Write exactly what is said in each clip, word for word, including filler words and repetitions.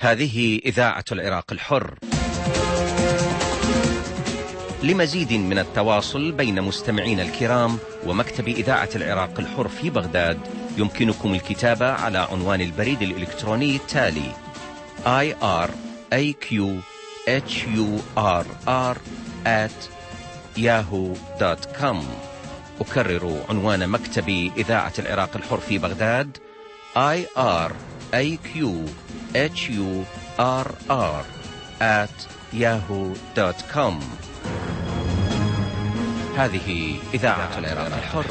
هذه إذاعة العراق الحر. لمزيد من التواصل بين مستمعين الكرام ومكتب إذاعة العراق الحر في بغداد يمكنكم الكتابة على عنوان البريد الإلكتروني التالي آي آر إيه كيو إتش يو آر آر آت ياهو دوت كوم. أكرر عنوان مكتب إذاعة العراق الحر في بغداد آي آر إيه كيو إتش يو آر آر آت ياهو دوت كوم. هذه إذاعة العراق الحر.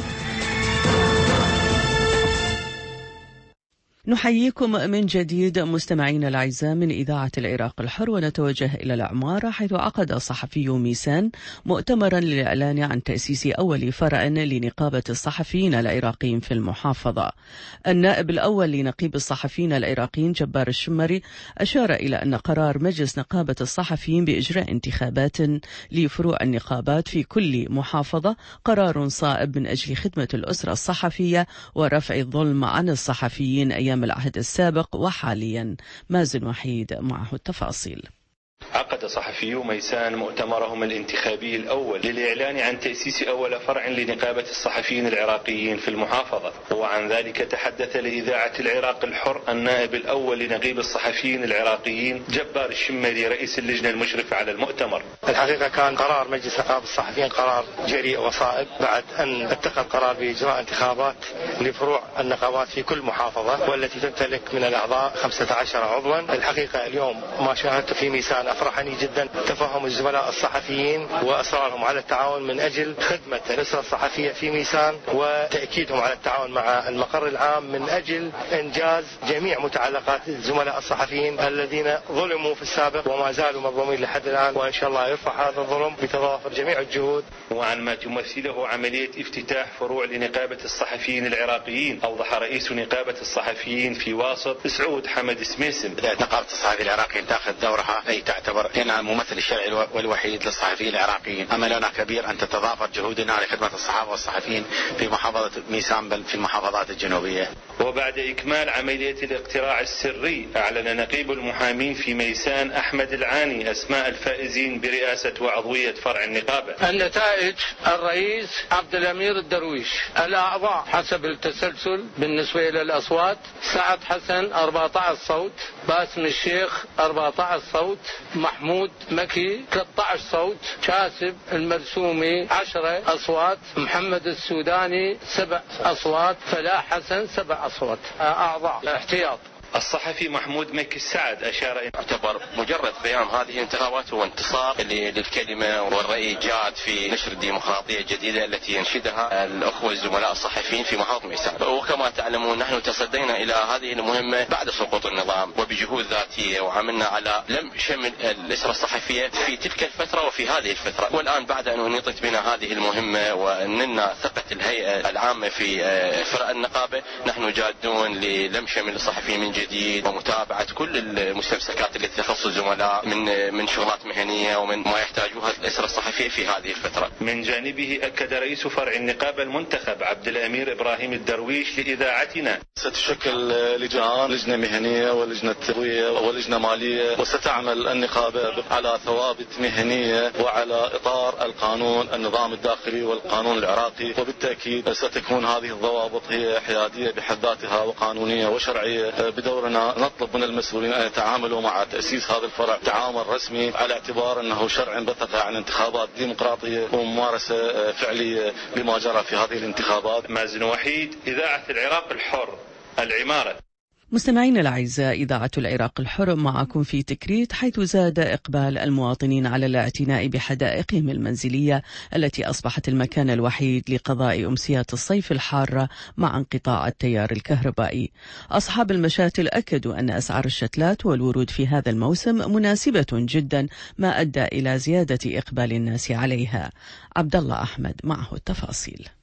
نحييكم من جديد مستمعين الأعزاء من إذاعة العراق الحر، ونتوجه إلى العمارة، حيث عقد صحفي ميسان مؤتمرا للإعلان عن تأسيس أول فرع لنقابة الصحفيين العراقيين في المحافظة. النائب الأول لنقيب الصحفيين العراقيين جبار الشمري أشار إلى أن قرار مجلس نقابة الصحفيين بإجراء انتخابات لفروع النقابات في كل محافظة قرار صائب من أجل خدمة الأسرة الصحفية ورفع الظلم عن الصحفيين أيام العهد السابق وحاليا. مازن وحيد معه التفاصيل. عقد صحفيو ميسان مؤتمرهم الانتخابي الأول للإعلان عن تأسيس أول فرع لنقابة الصحفيين العراقيين في المحافظة، وعن ذلك تحدث لإذاعة العراق الحر النائب الأول لنقيب الصحفيين العراقيين جبار الشمري رئيس اللجنة المشرفة على المؤتمر. الحقيقة كان قرار مجلس نقابة الصحفيين قرار جريء وصائب بعد أن اتخذ قرار بإجراء انتخابات لفروع النقابات في كل محافظة، والتي تمتلك من الأعضاء خمسة عشر عضوا. الحقيقة اليوم ما شاهدت في ميسان أفرحني جدا تفهم الزملاء الصحفيين وأصرارهم على التعاون من أجل خدمة الأسرة الصحفية في ميسان، وتأكيدهم على التعاون مع المقر العام من أجل إنجاز جميع متعلقات الزملاء الصحفيين الذين ظلموا في السابق وما زالوا مظلومين لحد الآن، وإن شاء الله يرفع هذا الظلم بتضافر جميع الجهود. وعن ما تمثله عملية افتتاح فروع لنقابة الصحفيين العراقيين أوضح رئيس نقابة الصحفيين في واسط سعود حمد سميسم. نقابة الصحفيين العراقيين تأخذ دورها أي تعتبر هنا الممثل الشرعي والوحيد للصحفيين العراقيين. أملنا كبير أن تتضافر جهودنا لخدمة الصحافة والصحفيين في محافظة ميسان بل في المحافظات الجنوبية. وبعد إكمال عملية الاقتراع السري أعلن نقيب المحامين في ميسان أحمد العاني أسماء الفائزين برئاسة وعضوية فرع النقابة. النتائج: الرئيس عبد الأمير الدرويش. الأعضاء حسب التسلسل بالنسبة إلى الأصوات: سعد حسن أربعة عشر صوت، باسم الشيخ أربعة عشر صوت، محمود مكي ثلاثة عشر صوت، كاسب المرسومي عشرة أصوات، محمد السوداني سبع أصوات، فلاح حسن سبع أصوات. أعضاء احتياط: الصحفي محمود مكي السعد أشار إلى اعتبر مجرد قيام هذه الانتخابات هو انتصار للكلمة، والرأي جاد في نشر الديمقراطية الجديدة التي ينشدها الأخوة الزملاء الصحفيين في محافظة ميسان. وكما تعلمون نحن تصدينا إلى هذه المهمة بعد سقوط النظام وبجهود ذاتية، وعملنا على لم شمل الأسرة الصحفية في تلك الفترة وفي هذه الفترة. والآن بعد أن أنيطت بنا هذه المهمة ونلنا ثقة الهيئة العامة في فرع النقابة، نحن جادون للم شمل الصحفيين من جديد ومتابعة كل المستمسكات التي تخص الزملاء من من شغلات مهنية ومن ما يحتاجوها الأسرة الصحفية في هذه الفترة. من جانبه أكد رئيس فرع النقابة المنتخب عبد الأمير إبراهيم الدرويش لإذاعتنا: ستشكل لجان، لجنة مهنية ولجنة تضوية ولجنة مالية، وستعمل النقابة على ثوابت مهنية وعلى إطار القانون النظام الداخلي والقانون العراقي، وبالتأكيد ستكون هذه الضوابط هي حيادية بحد ذاتها وقانونية وشرعية. بدورنا نطلب من المسؤولين أن يتعاملوا مع تأسيس هذا الفرع تعامل رسمي على اعتبار أنه شرع بثث عن انتخابات ديمقراطية وممارسة فعلية لما جرى في هذه الانتخابات. مازن وحيد، إذاعة العراق الحر، العمارة. مستمعينا الأعزاء، إذاعة العراق الحر معكم في تكريت، حيث زاد إقبال المواطنين على الاعتناء بحدائقهم المنزلية التي أصبحت المكان الوحيد لقضاء أمسيات الصيف الحارة مع انقطاع التيار الكهربائي. أصحاب المشاتل أكدوا أن أسعار الشتلات والورود في هذا الموسم مناسبة جدا، ما أدى إلى زيادة إقبال الناس عليها. عبد الله أحمد معه التفاصيل.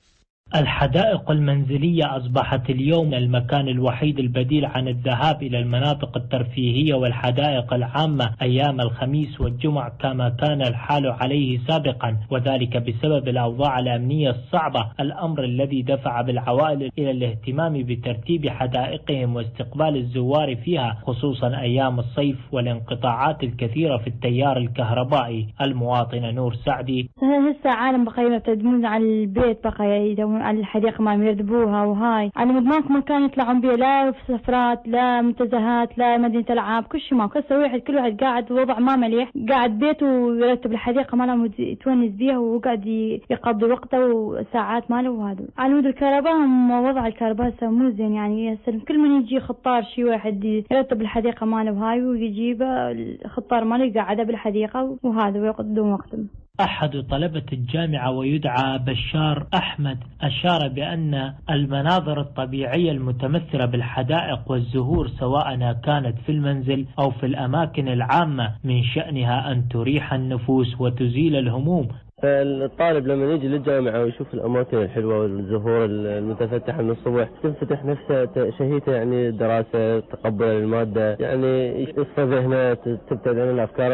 الحدائق المنزلية أصبحت اليوم المكان الوحيد البديل عن الذهاب إلى المناطق الترفيهية والحدائق العامة أيام الخميس والجمع كما كان الحال عليه سابقا، وذلك بسبب الأوضاع الأمنية الصعبة، الأمر الذي دفع بالعوائل إلى الاهتمام بترتيب حدائقهم واستقبال الزوار فيها، خصوصا أيام الصيف والانقطاعات الكثيرة في التيار الكهربائي. المواطنة نور سعدي: هسه عالم بقى يعتمدون على البيت، بقى يدورون على الحديقة ما يردبوها، وهاي على ماكو مكان يطلعون بيه، لا في سفرات لا منتزهات لا مدينة ألعاب، كل شيء ما كسر واحد، كل واحد قاعد وضع ما مليح، قاعد بيته ويرتب الحديقة ماله يتونس بيها وقاعد يقضي وقته وساعات ماله. وهذا على مود الكهرباء هم وضع الكهرباء مو زين، يعني هسه كل من يجي خطار شي واحد يرتب الحديقة ماله وهاي ويجيب الخطار ماله يقعده بالحديقة وهذا ويقضون وقتهم. أحد طلبة الجامعة ويدعى بشار أحمد أشار بأن المناظر الطبيعية المتمثلة بالحدائق والزهور سواء كانت في المنزل أو في الأماكن العامة من شأنها أن تريح النفوس وتزيل الهموم. فالطالب لما يجي للجامعة ويشوف الأماكن الحلوة والزهور المتفتحة من الصبح تنفتح نفسه شهيته، يعني دراسة، تقبل المادة، يعني يصفى ذهنه، تبتعد عن الأفكار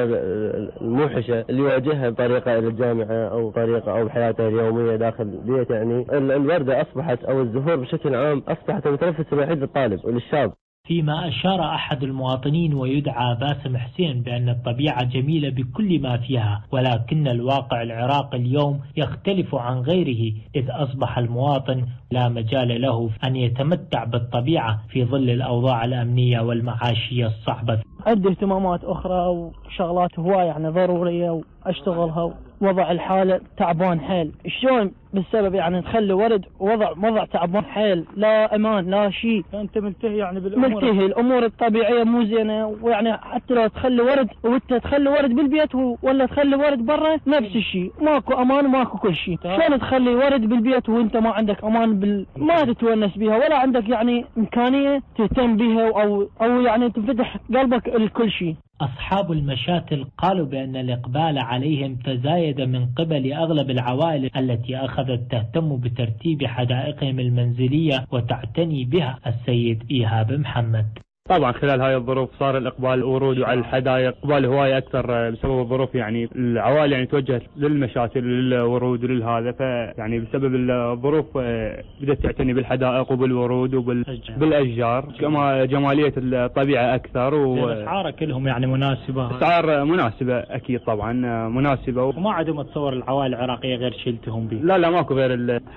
الموحشة اللي يواجهها بطريقة إلى الجامعة أو طريقة أو بحياته اليومية داخل بيته. يعني الوردة أصبحت أو الزهور بشكل عام أصبحت المتنفس الوحيد للطالب وللشاب. فيما أشار أحد المواطنين ويدعى باسم حسين بأن الطبيعة جميلة بكل ما فيها، ولكن الواقع العراقي اليوم يختلف عن غيره، إذ أصبح المواطن لا مجال له أن يتمتع بالطبيعة في ظل الأوضاع الأمنية والمعاشية الصعبة. عندي اهتمامات أخرى وشغلات هواية يعني ضرورية وأشتغلها، وضع الحالة تعبان حيل. شلون بالسبب يعني تخلي ورد وضع وضع تعبان حيل، لا امان لا شيء. انت ملتهي يعني بالامور ملتهي الامور الطبيعيه مو زينه، ويعني حتى لو تخلي ورد وانت تخلي ورد بالبيت ولا تخلي ورد برا نفس الشيء، ماكو امان وماكو كل شيء. شلون تخلي ورد بالبيت وانت ما عندك امان بال... ما تتونس بها ولا عندك يعني امكانيه تهتم بها او او يعني تفتح قلبك لكل شيء. أصحاب المشاتل قالوا بأن الإقبال عليهم تزايد من قبل أغلب العوائل التي أخذت تهتم بترتيب حدائقهم المنزلية وتعتني بها. السيد إيهاب محمد: طبعا خلال هاي الظروف صار الإقبال ورود على الحدائق إقبال هواية أكثر بسبب الظروف، يعني العوائل يعني توجهت للمشاتل للورود وللهذا، فيعني بسبب الظروف بدأت تعتني بالحدائق وبالورود وبالأشجار، كما جمالية الطبيعة أكثر. والأسعار كلهم يعني مناسبة، أسعار مناسبة أكيد طبعا مناسبة، وما عندهم أتصور العوائل العراقية غير شلتهم به. لا لا ماكو غير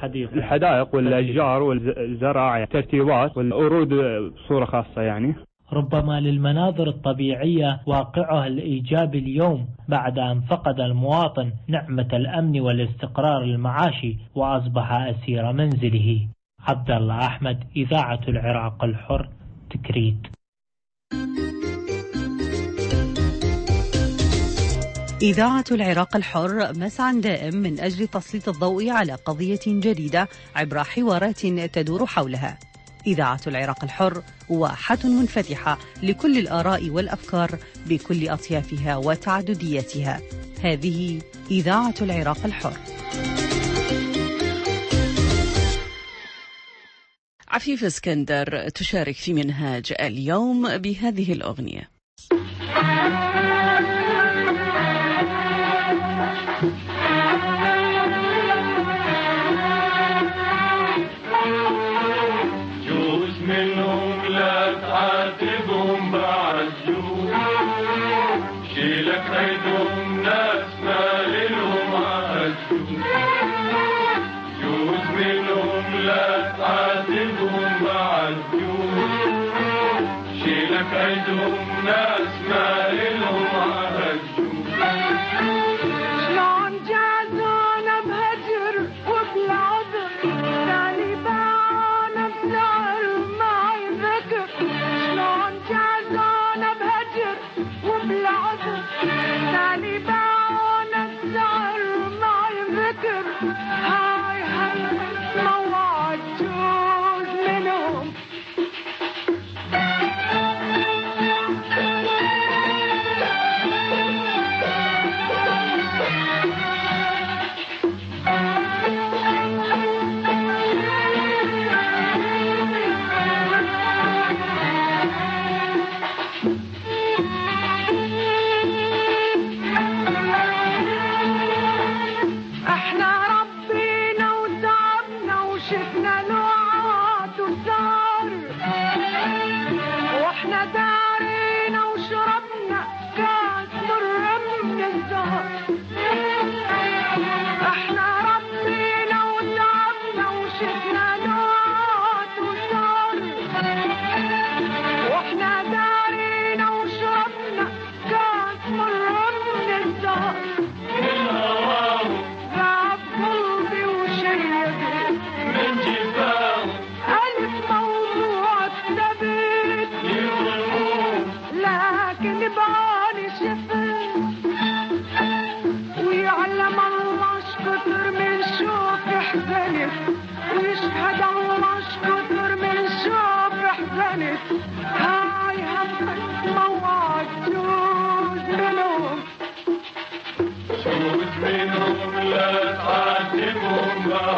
الحدائق والأشجار والزراعة ترتيبات والورود بصورة خاصة. يعني ربما للمناظر الطبيعية واقعها الإيجابي اليوم بعد أن فقد المواطن نعمة الأمن والاستقرار المعاشي وأصبح أسير منزله. عبد الله أحمد، إذاعة العراق الحر، تكريت. إذاعة العراق الحر مسعى دائم من أجل تسليط الضوء على قضية جديدة عبر حوارات تدور حولها. إذاعة العراق الحر واحة منفتحة لكل الآراء والأفكار بكل أطيافها وتعددياتها. هذه إذاعة العراق الحر. عفيف اسكندر تشارك في منهاج اليوم بهذه الأغنية.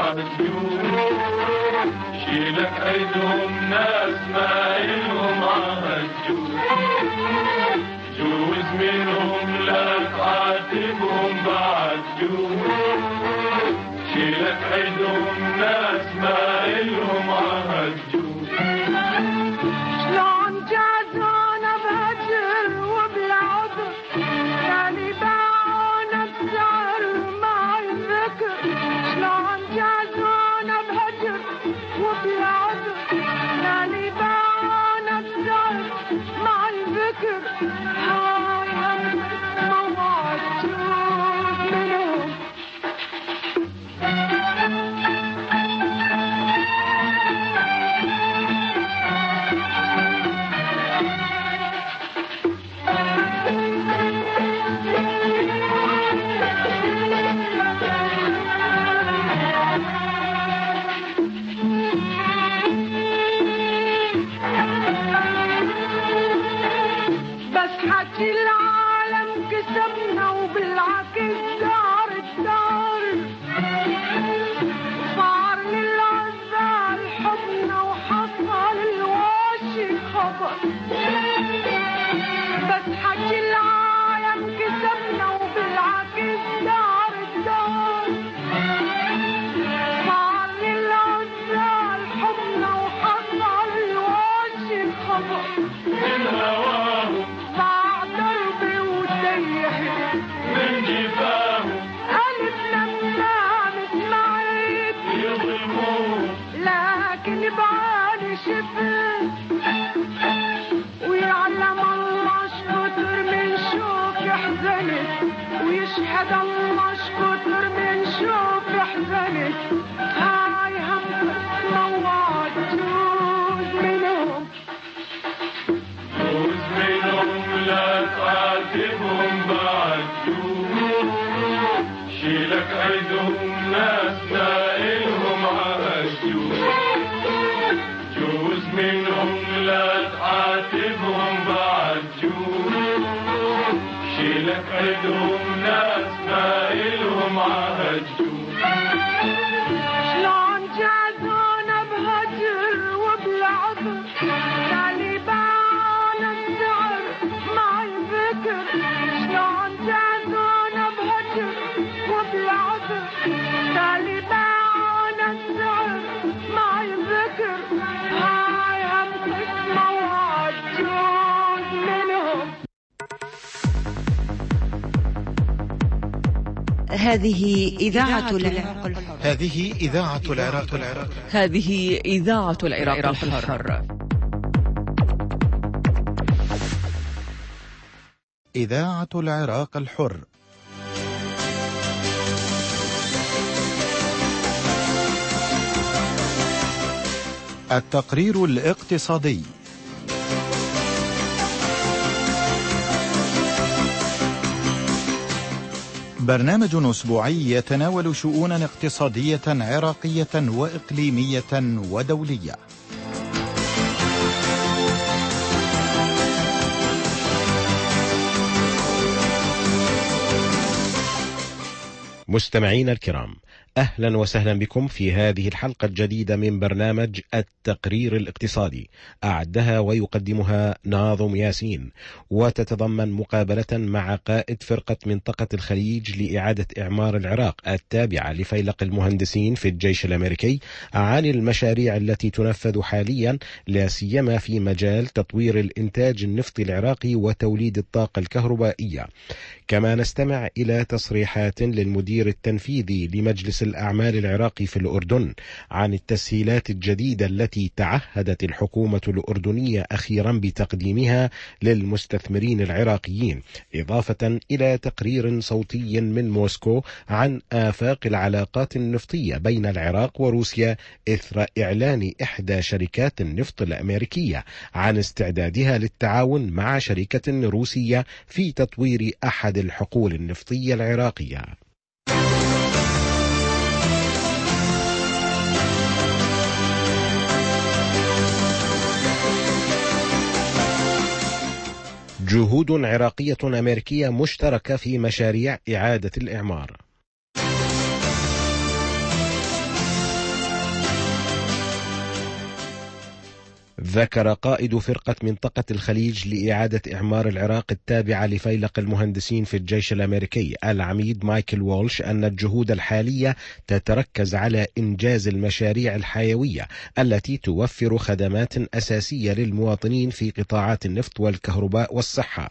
عالجوز شيلك ايدهم ناس ما إلهم عالجوز جوز منهم لا تعاتبهم بعد جوز شيلك ايدهم ناس ما إلهم عالجوز شلون جازونا بهجر وبالعذر يعني باعونا السعر مع الذكر شلون جازونا بهجر وبالعذر يعني باعونا السعر مع الذكر هاي هم موعد منهم العالم كسبنا وبالعكس دار الدار صار للعزال حبنا وحصل الواشي خبر بس حكي العالم كسبنا وبالعكس دار الدار صار للعزال حبنا وحصل الواشي خبر الهواهم من جفاهم ألف لما مسمعيت يظلموه لكن بعاني شفت ويعلم الله شكتر من شوك حزنت ويشهد الله شكتر من شوك حزنت هاي هم مواد جوز منهم جوز منهم لا تعاتبهم بعد شيلك ايدهم ناس ما إلهم عالجوز جوز منهم لا تعاتبهم بعد جوز شيلك ايدهم ناس ما إلهم عالجوز شلون جازونا بهجر وبالعذر تالي باعنا السعر مع الذكر شلون جازونا بهجر وبالعذر تالي باعنا السعر مع الذكر هاي هم قسمة وعجوز منهم هذه إذاعة العراق الحر هذه إذاعة العراق الحر هذه إذاعة العراق الحر إذاعة العراق الحر التقرير الاقتصادي برنامج أسبوعي يتناول شؤونا اقتصادية عراقية وإقليمية ودولية. مستمعين الكرام، أهلا وسهلا بكم في هذه الحلقة الجديدة من برنامج التقرير الاقتصادي، أعدها ويقدمها ناظم ياسين، وتتضمن مقابلة مع قائد فرقة منطقة الخليج لإعادة إعمار العراق التابعة لفيلق المهندسين في الجيش الأمريكي عن المشاريع التي تنفذ حاليا، لا سيما في مجال تطوير الإنتاج النفطي العراقي وتوليد الطاقة الكهربائية. كما نستمع إلى تصريحات للمدير التنفيذي لمجلس الأعمال العراقي في الأردن عن التسهيلات الجديدة التي تعهدت الحكومة الأردنية أخيرا بتقديمها للمستثمرين العراقيين، إضافة إلى تقرير صوتي من موسكو عن آفاق العلاقات النفطية بين العراق وروسيا إثر إعلان إحدى شركات النفط الأمريكية عن استعدادها للتعاون مع شركة روسية في تطوير أحد الحقول النفطية العراقية. جهود عراقية أمريكية مشتركة في مشاريع إعادة الإعمار. ذكر قائد فرقة منطقة الخليج لإعادة إعمار العراق التابعة لفيلق المهندسين في الجيش الأمريكي العميد مايكل وولش أن الجهود الحالية تتركز على إنجاز المشاريع الحيوية التي توفر خدمات أساسية للمواطنين في قطاعات النفط والكهرباء والصحة.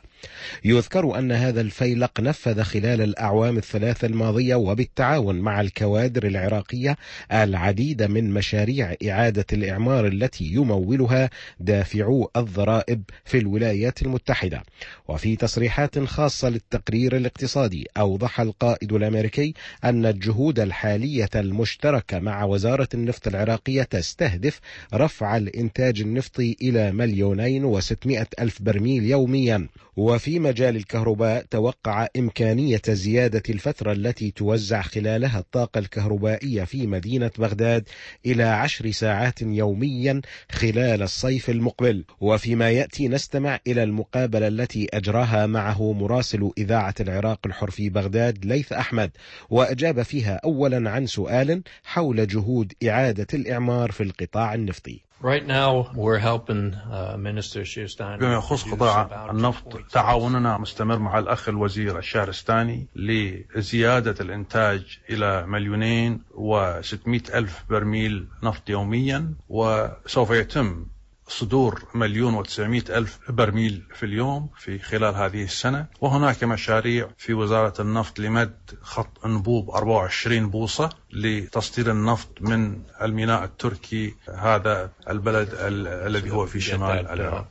يذكر أن هذا الفيلق نفذ خلال الأعوام الثلاثة الماضية وبالتعاون مع الكوادر العراقية العديد من مشاريع إعادة الإعمار التي يمولها دافعو الضرائب في الولايات المتحدة. وفي تصريحات خاصة للتقرير الاقتصادي أوضح القائد الأمريكي أن الجهود الحالية المشتركة مع وزارة النفط العراقية تستهدف رفع الإنتاج النفطي إلى مليونين وستمائة ألف برميل يوميا. وفي مجال الكهرباء توقع إمكانية زيادة الفترة التي توزع خلالها الطاقة الكهربائية في مدينة بغداد إلى عشر ساعات يوميا خلال الصيف المقبل. وفيما يأتي نستمع إلى المقابلة التي أجراها معه مراسل إذاعة العراق الحر في بغداد ليث أحمد، وأجاب فيها أولا عن سؤال حول جهود إعادة الإعمار في القطاع النفطي. Right now we're helping uh, Minister Shirstani. بما يخص قطاع النفط تعاوننا مستمر مع الأخ الوزير الشهرستاني لزيادة الإنتاج إلى مليونين وستمائة ألف برميل نفط يوميا، وسوف يتم صدور مليون وتسعمائة ألف برميل في اليوم في خلال هذه السنة. وهناك مشاريع في وزارة النفط لمد خط أنبوب أربعة وعشرين بوصة لتصدير النفط من الميناء التركي، هذا البلد الذي هو في شمال العراق.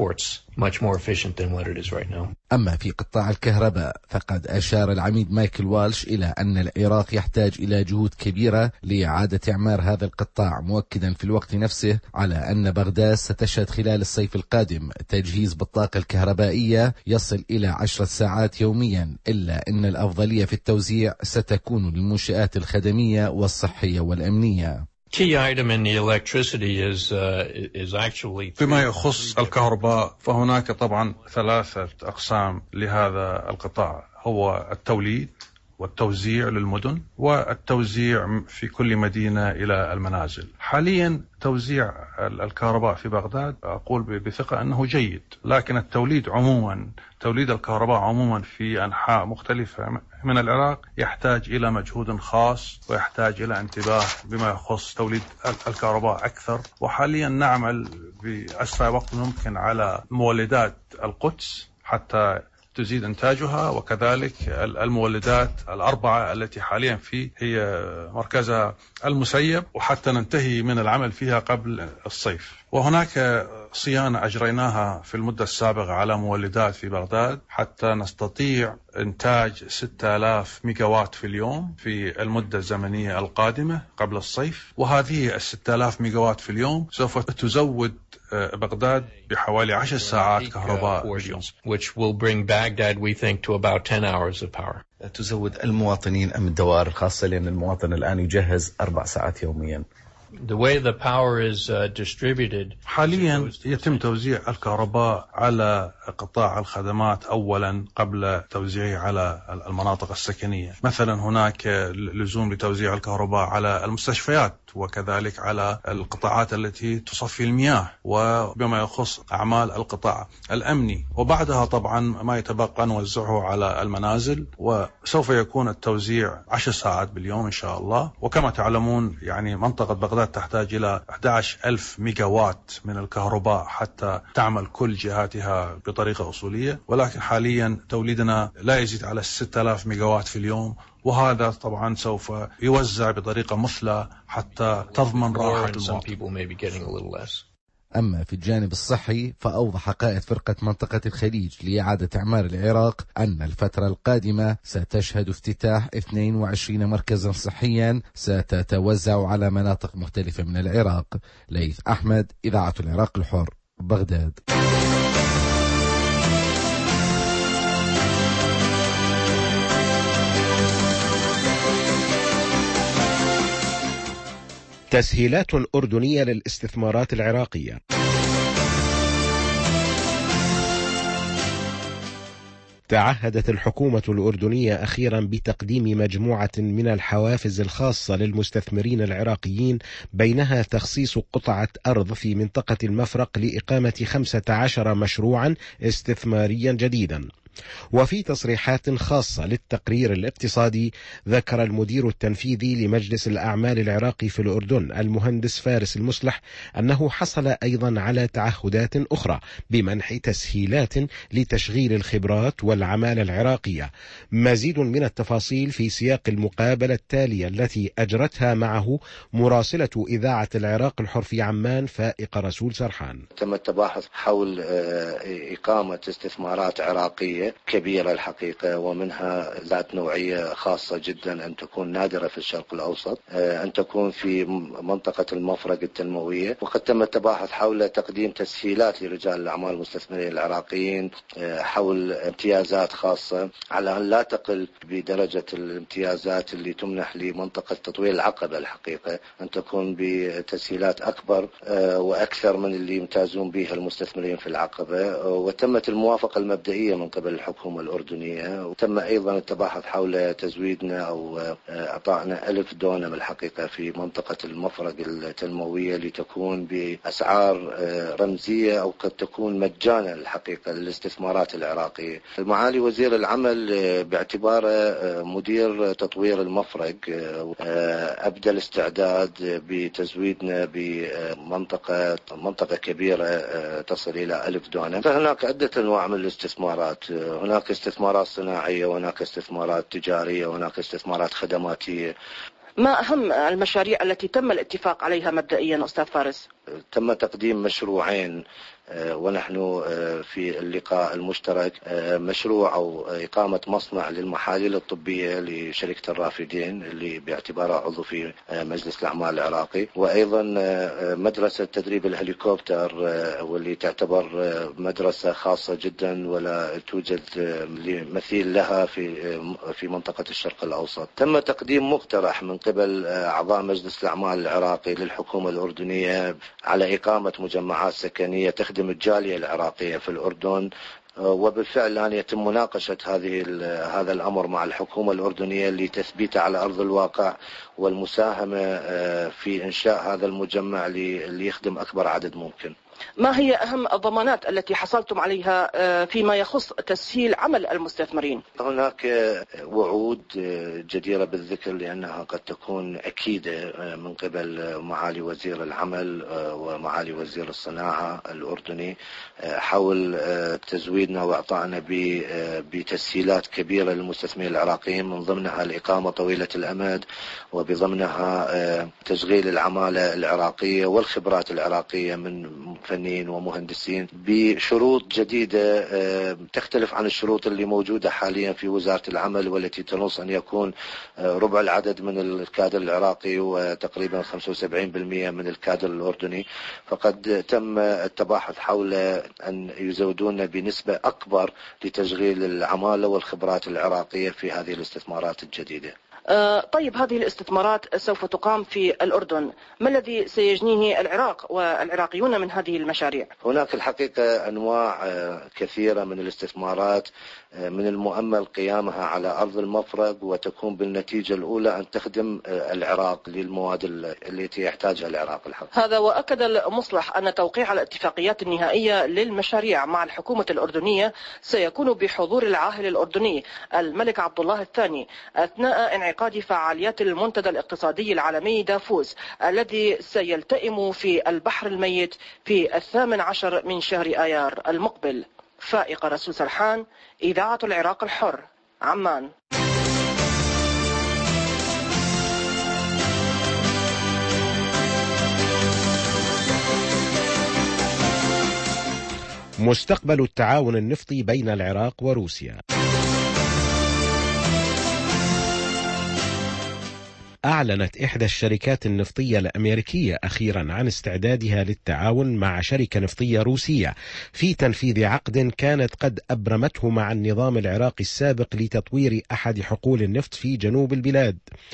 much more efficient than what it is right now. أما في قطاع الكهرباء فقد أشار العميد مايكل والش إلى أن العراق يحتاج إلى جهود كبيرة لإعادة إعمار هذا القطاع، مؤكدا في الوقت نفسه على أن بغداد ستشهد خلال الصيف القادم تجهيز بالطاقة الكهربائية يصل إلى عشر ساعات يوميا، إلا أن الأفضلية في التوزيع ستكون للمنشآت الخدمية والصحية والأمنية. Key item in the electricity is uh, is actually. فيما يخص الكهرباء فهناك طبعا ثلاثة أقسام لهذا القطاع، هو التوليد والتوزيع للمدن والتوزيع في كل مدينة إلى المنازل. حاليا توزيع الكهرباء في بغداد أقول بثقة أنه جيد، لكن التوليد عموما توليد الكهرباء عموما في أنحاء مختلفة من العراق يحتاج إلى مجهود خاص ويحتاج إلى انتباه بما يخص توليد الكهرباء أكثر. وحاليا نعمل بأسرع وقت ممكن على مولدات القدس حتى تزيد إنتاجها، وكذلك المولدات الأربعة التي حاليا فيه هي مركزها المسيب، وحتى ننتهي من العمل فيها قبل الصيف. وهناك صيانة أجريناها في المدة السابقة على مولدات في بغداد حتى نستطيع إنتاج ستة آلاف ميجاوات في اليوم في المدة الزمنية القادمة قبل الصيف، وهذه الستة آلاف ميجاوات في اليوم سوف تزود بغداد بحوالي عشر ساعات كهرباء باليوم. Which will bring Baghdad, we think, to about ten hours of power. تزود المواطنين أم الدوائر الخاصة، لأن المواطن الآن يجهز أربع ساعات يوميا. The way the power is uh, distributed. حاليا يتم توزيع الكهرباء على قطاع الخدمات أولا قبل توزيعه على المناطق السكنية. مثلا هناك لزوم لتوزيع الكهرباء على المستشفيات وكذلك على القطاعات التي تصفي المياه، وبما يخص أعمال القطاع الأمني. وبعدها طبعا ما يتبقى نوزعه على المنازل، وسوف يكون التوزيع عشر ساعات باليوم إن شاء الله. وكما تعلمون يعني منطقة بغداد تحتاج إلى أحد عشر ألف ميجاوات من الكهرباء حتى تعمل كل جهاتها بطريقة أصولية، ولكن حاليا توليدنا لا يزيد على ستة آلاف ميجاوات في اليوم، وهذا طبعا سوف يوزع بطريقة مثلى حتى تضمن راحة المواطن. أما في الجانب الصحي فأوضح قائد فرقة منطقة الخليج لإعادة إعمار العراق أن الفترة القادمة ستشهد افتتاح اثنين وعشرين مركزا صحيا ستتوزع على مناطق مختلفة من العراق. ليث أحمد، إذاعة العراق الحر، بغداد. تسهيلات أردنية للاستثمارات العراقية. تعهدت الحكومة الأردنية أخيرا بتقديم مجموعة من الحوافز الخاصة للمستثمرين العراقيين، بينها تخصيص قطعة أرض في منطقة المفرق لإقامة خمسة عشر مشروعا استثماريا جديدا. وفي تصريحات خاصة للتقرير الاقتصادي، ذكر المدير التنفيذي لمجلس الأعمال العراقي في الأردن المهندس فارس المصلح أنه حصل أيضا على تعهدات أخرى بمنح تسهيلات لتشغيل الخبرات والعمالة العراقية. مزيد من التفاصيل في سياق المقابلة التالية التي أجرتها معه مراسلة إذاعة العراق الحر في عمان فائقة رسول سرحان. تم التباحث حول إقامة استثمارات عراقية كبيرة الحقيقة، ومنها ذات نوعية خاصة جدا أن تكون نادرة في الشرق الأوسط، أن تكون في منطقة المفرق التنموية. وقد تم التباحث حول تقديم تسهيلات لرجال الأعمال المستثمرين العراقيين حول امتيازات خاصة على أن لا تقل بدرجة الامتيازات اللي تمنح لمنطقة تطوير العقبة الحقيقة، أن تكون بتسهيلات أكبر وأكثر من اللي يمتازون به المستثمرين في العقبة. وتمت الموافقة المبدئية من قبل الحكومة الأردنية، وتم أيضا التباحث حول تزويدنا أو أعطائنا ألف دونم الحقيقة في منطقة المفرق التنموية لتكون بأسعار رمزية أو قد تكون مجانا الحقيقة للاستثمارات العراقية. المعالي وزير العمل باعتباره مدير تطوير المفرق أبدى الاستعداد بتزويدنا بمنطقة منطقة كبيرة تصل إلى ألف دونم. فهناك عدة أنواع من الاستثمارات، هناك استثمارات صناعية، وهناك استثمارات تجارية، وهناك استثمارات خدماتية. ما أهم المشاريع التي تم الاتفاق عليها مبدئيا أستاذ فارس؟ تم تقديم مشروعين ونحن في اللقاء المشترك، مشروع أو إقامة مصنع للمحاليل الطبية لشركة الرافدين اللي باعتبارها عضو في مجلس الأعمال العراقي، وأيضا مدرسة تدريب الهليكوبتر واللي تعتبر مدرسة خاصة جدا ولا توجد مثيل لها في في منطقة الشرق الأوسط. تم تقديم مقترح من قبل أعضاء مجلس الأعمال العراقي للحكومة الأردنية على إقامة مجمعات سكنية تخدم الجالية العراقية في الأردن، وبالفعل الآن يتم مناقشة هذه هذا الأمر مع الحكومة الأردنية لتثبيته على أرض الواقع والمساهمة في إنشاء هذا المجمع ليخدم أكبر عدد ممكن. ما هي أهم الضمانات التي حصلتم عليها فيما يخص تسهيل عمل المستثمرين؟ هناك وعود جديرة بالذكر لأنها قد تكون أكيدة من قبل معالي وزير العمل ومعالي وزير الصناعة الأردني حول تزويدنا وإعطائنا بتسهيلات كبيرة للمستثمرين العراقيين، من ضمنها الإقامة طويلة الأمد، وبضمنها تشغيل العمالة العراقية والخبرات العراقية من فنيين ومهندسين بشروط جديدة تختلف عن الشروط اللي موجودة حاليا في وزارة العمل، والتي تنص أن يكون ربع العدد من الكادر العراقي وتقريبا خمسة وسبعين بالمئة من الكادر الأردني. فقد تم التباحث حول أن يزودون بنسبة أكبر لتشغيل العمالة والخبرات العراقية في هذه الاستثمارات الجديدة. طيب، هذه الاستثمارات سوف تقام في الأردن، ما الذي سيجنيه العراق والعراقيون من هذه المشاريع؟ هناك الحقيقة أنواع كثيرة من الاستثمارات من المؤمل قيامها على أرض المفرق، وتكون بالنتيجة الأولى أن تخدم العراق للمواد التي يحتاجها العراق الحق. هذا وأكد المصلح أن توقيع الاتفاقيات النهائية للمشاريع مع الحكومة الأردنية سيكون بحضور العاهل الأردني الملك عبد الله الثاني أثناء انعقاد فعاليات المنتدى الاقتصادي العالمي دافوس الذي سيلتئم في البحر الميت في الثامن عشر من شهر آيار المقبل. فائقة رسول سرحان، إذاعة العراق الحر، عمان. مستقبل التعاون النفطي بين العراق وروسيا. أعلنت إحدى الشركات النفطية الأمريكية أخيرا عن استعدادها للتعاون مع شركة نفطية روسية في تنفيذ عقد كانت قد أبرمته مع النظام العراقي السابق لتطوير أحد حقول النفط في جنوب البلاد.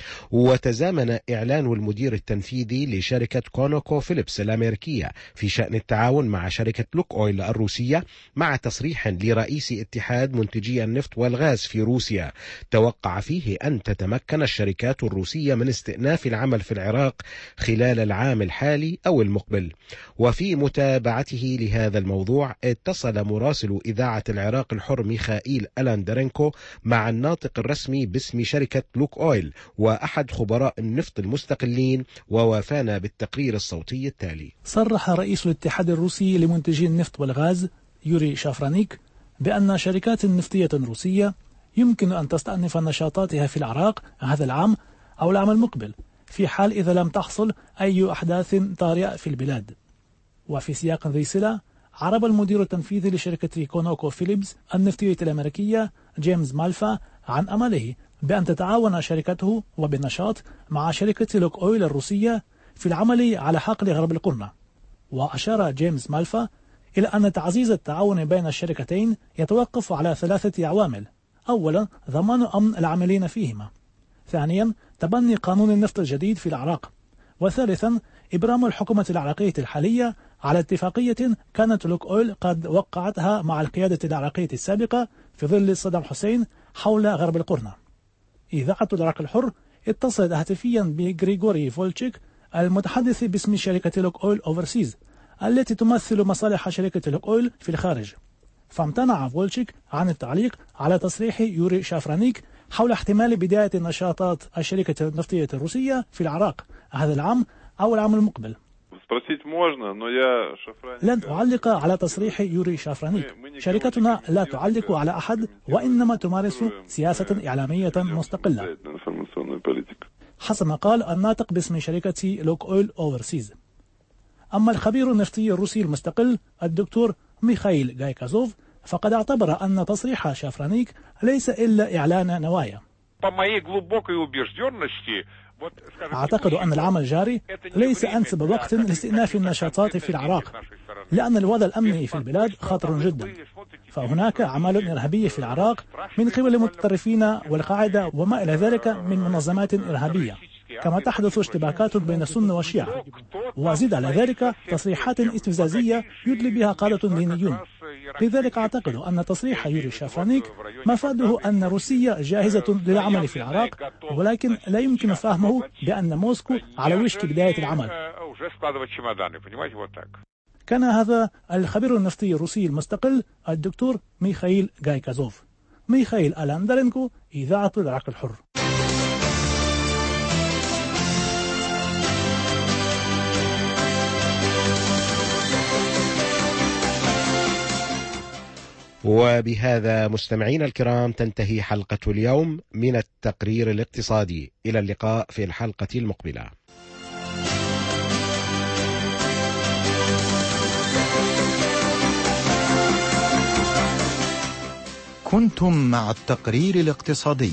وتزامن إعلان المدير التنفيذي لشركة كونوكو فيليبس الأمريكية في شأن التعاون مع شركة لوك أويل الروسية مع تصريح لرئيس اتحاد منتجي النفط والغاز في روسيا توقع فيه أن تتمكن الشركات الروسية من استئناف العمل في العراق خلال العام الحالي أو المقبل. وفي متابعته لهذا الموضوع اتصل مراسل إذاعة العراق الحر ميخائيل ألاندرينكو مع الناطق الرسمي باسم شركة لوك أويل وأحد خبراء النفط المستقلين ووافانا بالتقرير الصوتي التالي. صرح رئيس الاتحاد الروسي لمنتجي النفط والغاز يوري شافرانيك بأن شركات نفطية روسية يمكن أن تستأنف نشاطاتها في العراق هذا العام أو العام المقبل في حال إذا لم تحصل أي أحداث طارئة في البلاد. وفي سياق ذي صلة عرب المدير التنفيذي لشركة كونوكو فيليبس النفطية الأمريكية جيمس مالفا عن أمله بأن تتعاون شركته وبالنشاط مع شركة لوك أويل الروسية في العمل على حقل غرب القرنة. وأشار جيمس مالفا إلى أن تعزيز التعاون بين الشركتين يتوقف على ثلاثة عوامل: أولا ضمان أمن العاملين فيهما، ثانيا تبني قانون النفط الجديد في العراق، وثالثا إبرام الحكومة العراقية الحالية على اتفاقية كانت لوك أويل قد وقعتها مع القيادة العراقية السابقة في ظل صدام حسين حول غرب القرنة. إذاعة العراق الحر اتصلت هاتفيا بغريغوري فولتشيك المتحدث باسم شركة لوك أويل أوفرسيز التي تمثل مصالح شركة لوك أويل في الخارج، فامتنع فولتشيك عن التعليق على تصريح يوري شافرانيك حول احتمال بداية نشاطات الشركة النفطية الروسية في العراق هذا العام أو العام المقبل. لن أعلق على تصريح يوري شافرانيك، شركتنا لا تعلق على أحد وإنما تمارس سياسة إعلامية مستقلة، حسب ما قال الناطق باسم شركة لوك أويل أوفرسيز. أما الخبير النفطي الروسي المستقل الدكتور ميخائيل غايكازوف فقد اعتبر أن تصريح شافرانيك ليس إلا إعلان نوايا. أعتقد أن العام الجاري ليس أنسب وقت لاستئناف النشاطات في العراق، لأن الوضع الأمني في البلاد خطر جدا، فهناك أعمال إرهابية في العراق من قبل المتطرفين والقاعدة وما إلى ذلك من منظمات إرهابية، كما تحدث اشتباكات بين السنة والشيعة، وزيد على ذلك تصريحات استفزازية يدلي بها قادة دينيون. لذلك أعتقد أن تصريح يوري شافرانيك مفاده أن روسيا جاهزة للعمل في العراق، ولكن لا يمكن فهمه بأن موسكو على وشك بداية العمل. كان هذا الخبير النفطي الروسي المستقل الدكتور ميخائيل غايكازوف. ميخائيل ألاندرينكو، إذاعة العراق الحر. وبهذا مستمعينا الكرام تنتهي حلقة اليوم من التقرير الاقتصادي. إلى اللقاء في الحلقة المقبلة. كنتم مع التقرير الاقتصادي،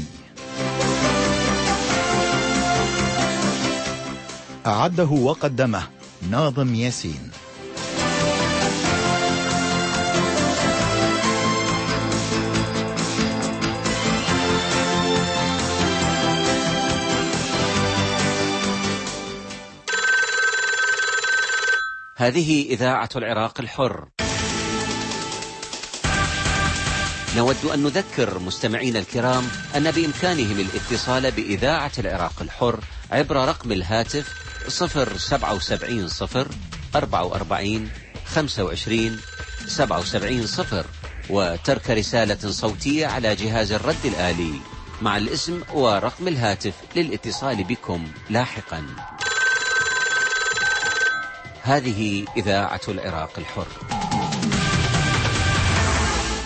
أعده وقدمه ناظم ياسين. هذه إذاعة العراق الحر. نود أن نذكر مستمعين الكرام أن بإمكانهم الاتصال بإذاعة العراق الحر عبر رقم الهاتف صفر سبعة وسبعين صفر أربعة وأربعين خمسة وعشرين سبعة وسبعين صفر وترك رسالة صوتية على جهاز الرد الآلي مع الاسم ورقم الهاتف للاتصال بكم لاحقا. هذه إذاعة العراق الحر.